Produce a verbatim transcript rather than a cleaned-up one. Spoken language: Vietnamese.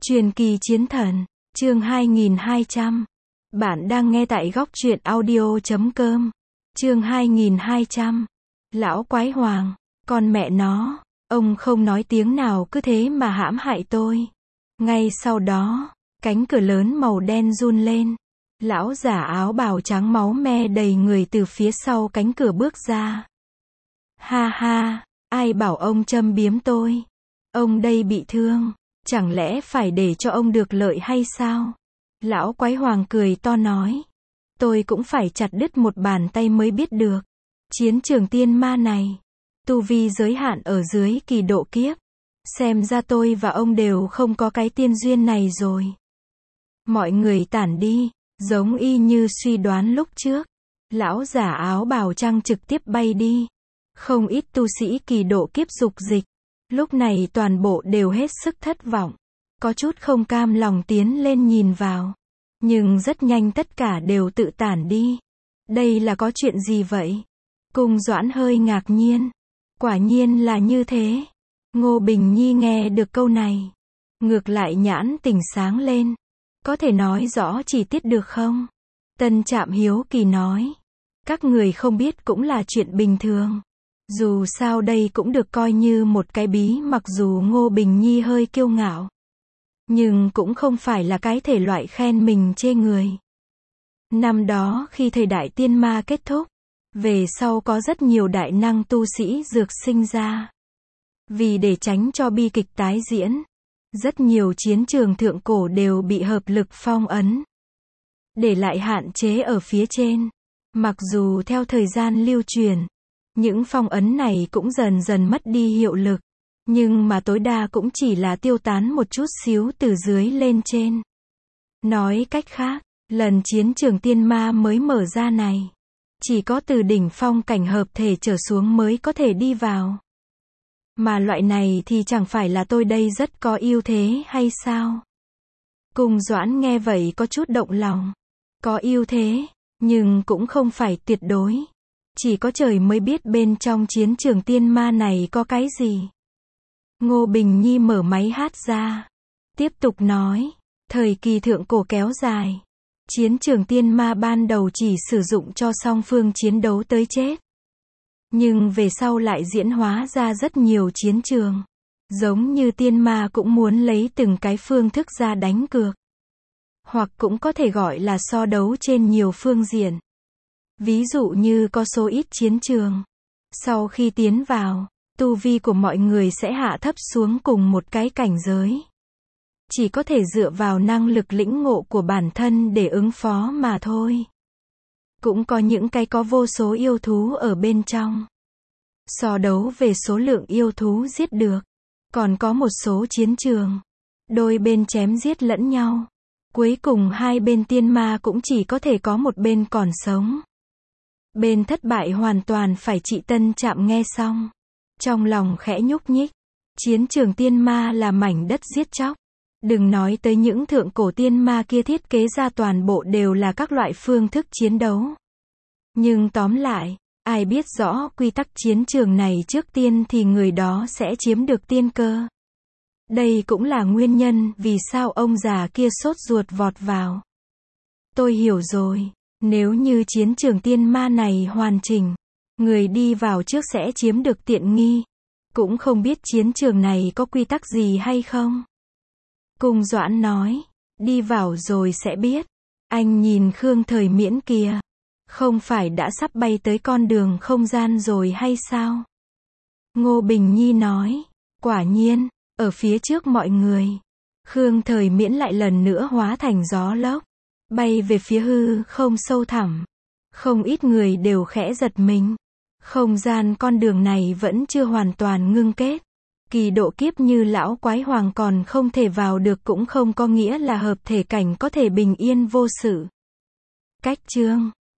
Truyền kỳ chiến thần, chương hai nghìn hai trăm. Bạn đang nghe tại góc truyện audio chấm com. Chương hai nghìn hai trăm. Lão quái hoàng, con mẹ nó, ông không nói tiếng nào cứ thế mà hãm hại tôi. Ngay sau đó, cánh cửa lớn màu đen run lên. Lão giả áo bào trắng máu me đầy người từ phía sau cánh cửa bước ra. Ha ha, ai bảo ông châm biếm tôi? Ông đây bị thương, chẳng lẽ phải để cho ông được lợi hay sao? Lão quái hoàng cười to nói. Tôi cũng phải chặt đứt một bàn tay mới biết được. Chiến trường tiên ma này, tu vi giới hạn ở dưới kỳ độ kiếp. Xem ra tôi và ông đều không có cái tiên duyên này rồi. Mọi người tản đi, giống y như suy đoán lúc trước. Lão giả áo bào trắng trực tiếp bay đi. Không ít tu sĩ kỳ độ kiếp dục dịch. Lúc này toàn bộ đều hết sức thất vọng. Có chút không cam lòng tiến lên nhìn vào. Nhưng rất nhanh tất cả đều tự tản đi. Đây là có chuyện gì vậy? Cung Doãn hơi ngạc nhiên. Quả nhiên là như thế. Ngô Bình Nhi nghe được câu này. Ngược lại nhãn tỉnh sáng lên. Có thể nói rõ chi tiết được không? Tân Trạm hiếu kỳ nói. Các người không biết cũng là chuyện bình thường. Dù sao đây cũng được coi như một cái bí, mặc dù Ngô Bình Nhi hơi kiêu ngạo. Nhưng cũng không phải là cái thể loại khen mình chê người. Năm đó khi thời đại tiên ma kết thúc, về sau có rất nhiều đại năng tu sĩ dược sinh ra. Vì để tránh cho bi kịch tái diễn, rất nhiều chiến trường thượng cổ đều bị hợp lực phong ấn. Để lại hạn chế ở phía trên. Mặc dù theo thời gian lưu truyền, những phong ấn này cũng dần dần mất đi hiệu lực. Nhưng mà tối đa cũng chỉ là tiêu tán một chút xíu từ dưới lên trên. Nói cách khác, lần chiến trường tiên ma mới mở ra này, chỉ có từ đỉnh phong cảnh hợp thể trở xuống mới có thể đi vào. Mà loại này thì chẳng phải là tôi đây rất có ưu thế hay sao? Cung Doãn nghe vậy có chút động lòng. Có ưu thế, nhưng cũng không phải tuyệt đối. Chỉ có trời mới biết bên trong chiến trường tiên ma này có cái gì. Ngô Bình Nhi mở máy hát ra. Tiếp tục nói. Thời kỳ thượng cổ kéo dài. Chiến trường tiên ma ban đầu chỉ sử dụng cho song phương chiến đấu tới chết. Nhưng về sau lại diễn hóa ra rất nhiều chiến trường. Giống như tiên ma cũng muốn lấy từng cái phương thức ra đánh cược. Hoặc cũng có thể gọi là so đấu trên nhiều phương diện. Ví dụ như có số ít chiến trường. Sau khi tiến vào, tu vi của mọi người sẽ hạ thấp xuống cùng một cái cảnh giới. Chỉ có thể dựa vào năng lực lĩnh ngộ của bản thân để ứng phó mà thôi. Cũng có những cái có vô số yêu thú ở bên trong. So đấu về số lượng yêu thú giết được. Còn có một số chiến trường, đôi bên chém giết lẫn nhau. Cuối cùng hai bên tiên ma cũng chỉ có thể có một bên còn sống. Bên thất bại hoàn toàn phải trị. Tân Trạm nghe xong, trong lòng khẽ nhúc nhích. Chiến trường tiên ma là mảnh đất giết chóc. Đừng nói tới những thượng cổ tiên ma kia thiết kế ra toàn bộ đều là các loại phương thức chiến đấu. Nhưng tóm lại, ai biết rõ quy tắc chiến trường này trước tiên thì người đó sẽ chiếm được tiên cơ. Đây cũng là nguyên nhân vì sao ông già kia sốt ruột vọt vào. Tôi hiểu rồi, nếu như chiến trường tiên ma này hoàn chỉnh, người đi vào trước sẽ chiếm được tiện nghi. Cũng không biết chiến trường này có quy tắc gì hay không? Cung Doãn nói, đi vào rồi sẽ biết. Anh nhìn Khương Thời Miễn kìa. Không phải đã sắp bay tới con đường không gian rồi hay sao? Ngô Bình Nhi nói, quả nhiên, ở phía trước mọi người. Khương Thời Miễn lại lần nữa hóa thành gió lốc. Bay về phía hư không sâu thẳm. Không ít người đều khẽ giật mình. Không gian con đường này vẫn chưa hoàn toàn ngưng kết. Kỳ độ kiếp như lão quái hoàng còn không thể vào được cũng không có nghĩa là hợp thể cảnh có thể bình yên vô sự. Cách chương